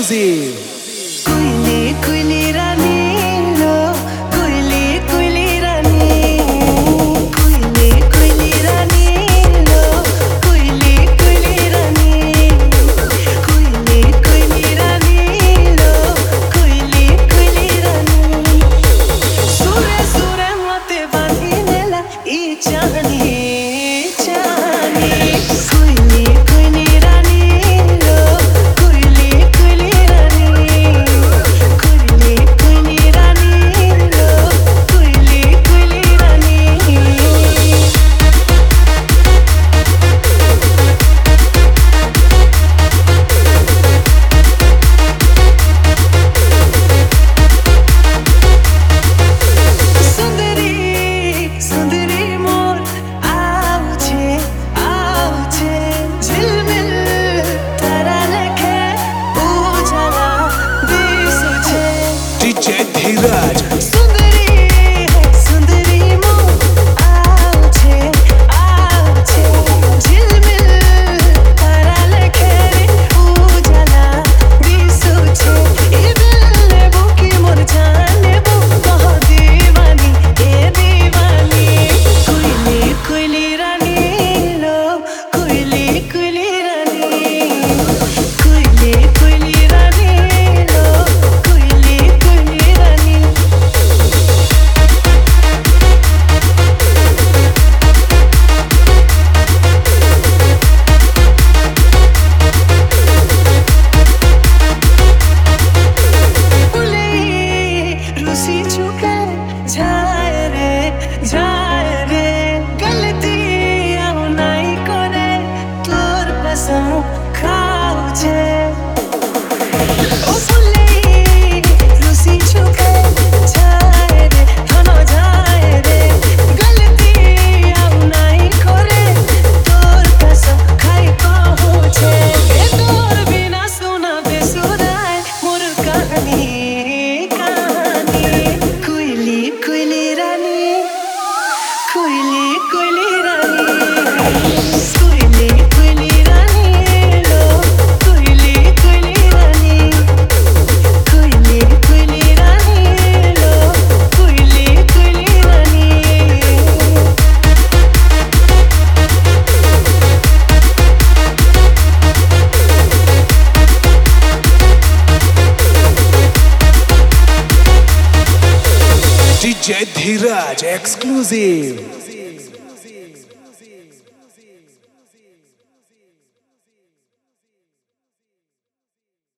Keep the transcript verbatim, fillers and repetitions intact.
exclusive. Kuyili Kuyili रानी लो कुइली कुइली रानी कुइली कुइली रानी लो कुइली कुइली रानी कुइली कुइली रानी लो कुइली कुइली रानी सुरे सुरे मते बांधिनेला ई चाहनी चाहनी कुइली कुइली रानी लो कुइली कुइली रानी कुइली कुइली रानी लो कुइली कुइली रानी सुंदरी सुंदरी मोर आउछे आउछे झिलमिल तारा लेखे उजाला दिसुछे D J Dheeraj. सुंदरी सुंदरी मोर आउछे आउछे झिलमिल तारा लेखे उजाला दिसुछे ई दिल लेबो की मोर जान लेबो कह दीवानी ए दीवानी कुइली कुइली रानी लो कुइली कुइली रानी कुइली कुइली रानी लो कुइली कुइली रानी रूसी चुके जाए रे जाए रे गलती आउ नाई करे तोर कसम खाउछे ओ फुले रूसी चुके जाए रे धनो जाए रे गलती आउ नाई करे तोर कसम खाई कहूछे ए तोर बिना सुना बेसुराय मोर कहानी कहानी कुइली कुइली रानी कुइली कुइली रानी कुइली कुइली रानी लो कुइली कुइली रानी कुइली कुइली रानी लो कुइली कुइली रानी D J Dheeraj exclusive.